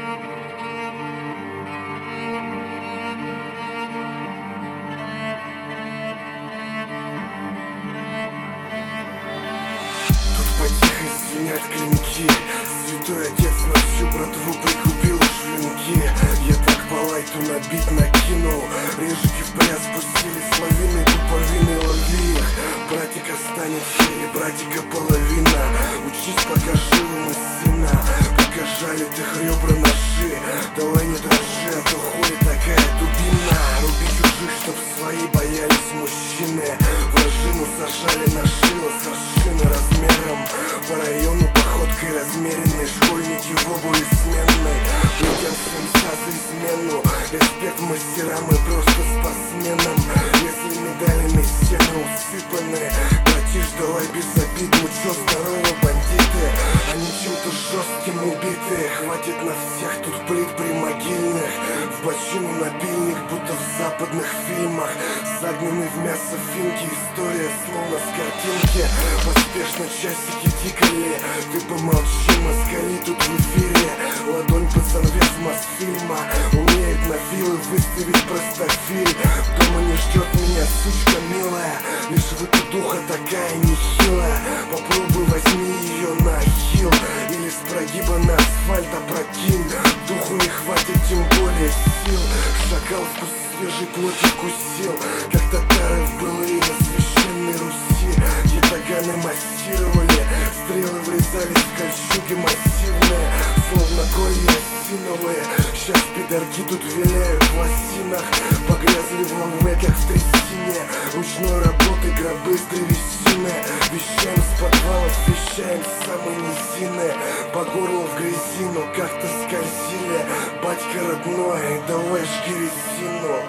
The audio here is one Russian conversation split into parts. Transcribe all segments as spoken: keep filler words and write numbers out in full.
Потихо звенят клинки. Святой отец на всю братву прикупил шлинки. Я так по лайту на бит накинул. Режики в пляс спустились с лавиной, туповиной лови их. Братика станет хили, братика половина. Учись, пока живым из сына, пока жалит их ребра ножи. Давай не дрожи, а то хули такая дубина. Руби чужих, чтоб свои боялись мужчины. Вражину сажали на шило с аршины размером. По району походкой размеренной, школьники в обуви сменной. Людям свинца за измену. Респект мастерам и просто спортсменам. Если медалями стены усыпаны, братиш, давай без обид. Ну чё, здорово, бандиты? Они чем-то жестким убиты. Хватит на всех тут плит примогильных. В бочину напильник, будто в западных фильмах. Загнанный в мясо финки, история словно с картинки. Поспешно часики тикали. Ты помолчи, москали тут в эфире. Ладонь под занавес Мосфильма. Умеет на филы выставить простофиль. Дома не ждет меня сучка милая. Лишь выпадуха такая нехилая. Попробуй возьми ее на хил. Или с прогиба на асфальт опрокинь. Духу не хватит, тем более сил. Шакал вкус свежей плоти вкусил. Как татары в былые на священной Руси. Ятаганы массировали. Стрелы врезались в кольчуги массивные. Словно колья осиновые. Сейчас пидорки тут виляют в лосинах. Погрязли в лаве, как в трясине. Ручной работы гробы с древесины. Вещаем с подвалов, вещаем с самой низины. По горлу в грязи, но как-то скользили. Батька родной, давай жги резину.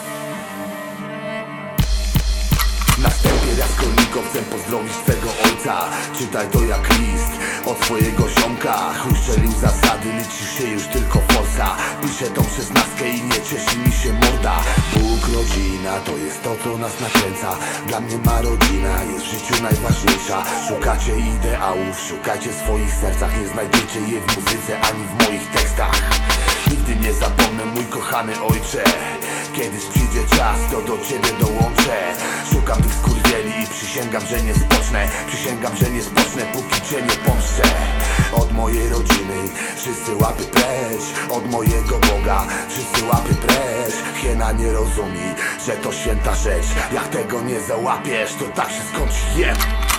Na wstępie raskolnikom chcę pozdrowić twego ojca. Czytaj to jak list od swojego ziomka. Chuj strzelił zasady, liczy się już tylko forsa. Piszę tą szesnastkę i nie cieszy mi się morda. Bóg, rodzina, to jest to, co nas nakręca. Dla mnie ma rodzina, jest w życiu najważniejsza. Szukacie ideałów, szukajcie w swoich sercach. Nie znajdziecie je w muzyce ani w moich tekstach. Nigdy nie zapomnę, mój kochany ojcze. Kiedyś przyjdzie czas, to do ciebie dołączę. Szukam tych skurwieli i przysięgam, że nie spocznę. Przysięgam, że nie spocznę, póki cię nie pomszczę. Od mojej rodziny wszyscy łapy precz. Od mojego Boga wszyscy łapy precz. Hiena nie rozumie, że to święta rzecz. Jak tego nie załapiesz, to tak się skończy jem.